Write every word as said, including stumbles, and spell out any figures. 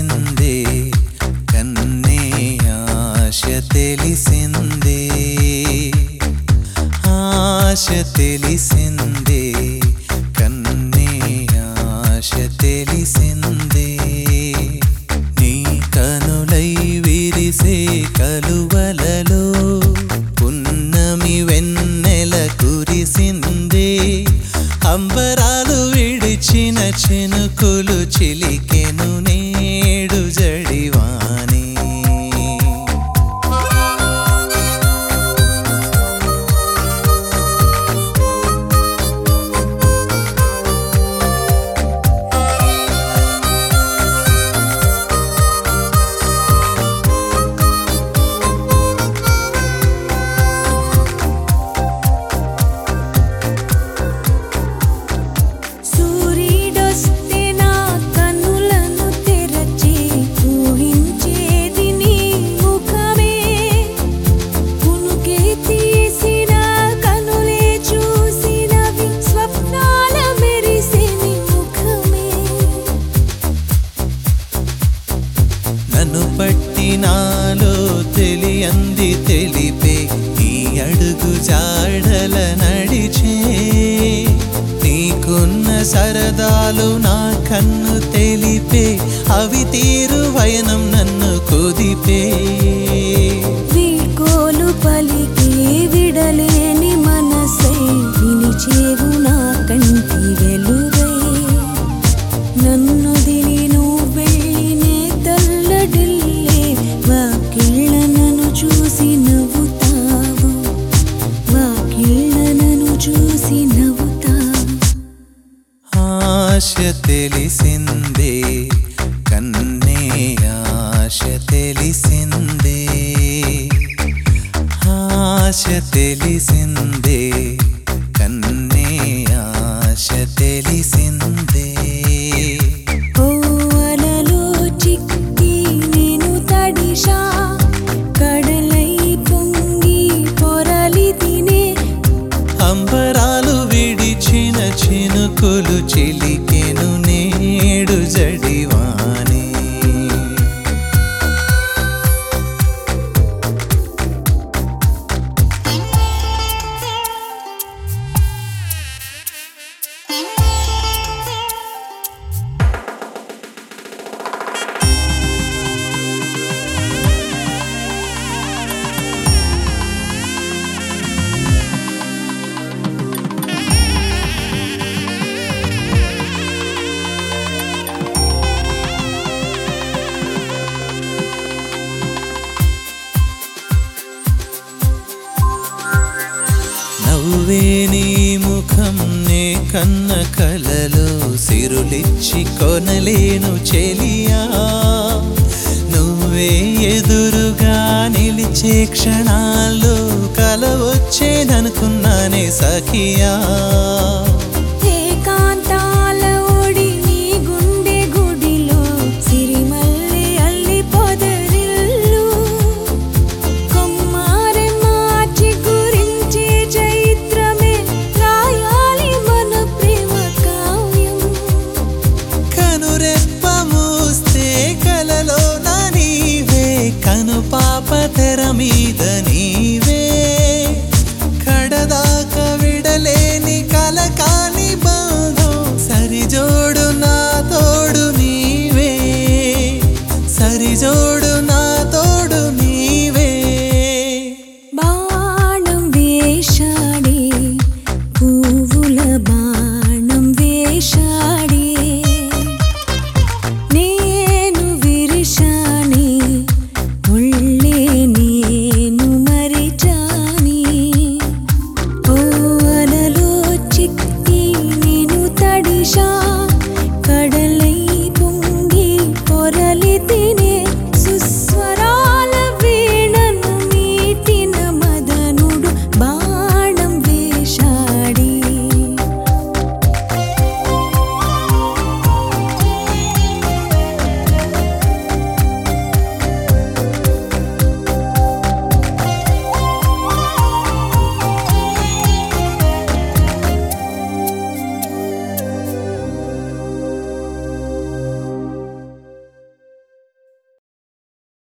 తెలిసిందే కన్నే ఆశ తెలిసిందే ఆశ తెలిసిందే కన్నే ఆశ తెలిసిందే నీ కనులై విరిసే కలువలలో పున్నమి వెన్నెల కురిసిందే అంబరాలు విడిచిన చినుకులు చిలికెను నేడు జడివానే నన్ను పట్టి నాలో తెలియంది తెలిపే నీ అడుగు జాడల నడిచే నీకున్న సరదాలు నా కన్ను తెలిపే అవి తీరు వయనం నన్ను కుదిపే వీడ్కోలు పలికే విడలేని మనసై వినిచేవు నా కంటి వెలుగై నన్ను దిని నువ్వు వెళ్ళినే తల్లడిల్లే వాకిళ్ళ నన్ను చూసి నవ్వుతావు వాకిళ్ళ నన్ను చూసి నవ్వుతావు ఆశ తెలిసిందే కన్నే ఆశ తెలిసిందే ఆశ తెలిసిందే కన్నే ఆశ తెలిసిందే ఓ అలలో చిక్కి నేను తడిషా కడలై పొంగి పొరలి తినే అంబరాలు విడిచిన చినుకులు చిలికెను నేడు జడివానే నవ్వే నీ ముఖం నే కన్న కలలో సిరులిచ్చి కొనలేను చెలియా నువ్వే ఎదురుగా నిలిచే క్షణాల్లో కల వచ్చేదనుకున్నానే సఖియా ఏకాంతాల ఓడి నీ గుండె గుడిలో సిరిమల్లె అల్లి పొదరిల్లు కొమ్మారె మార్చి గురించే చైత్రమే రాయాలి మన ప్రేమ కావ్యం కనురెప్ప మూస్తే కలలో నా నీవే కను పాప తెర మీద నీవే కడదాక విడలేని కలకాని బంధం సరిజోడు నా తోడు నీవే సరిజోడు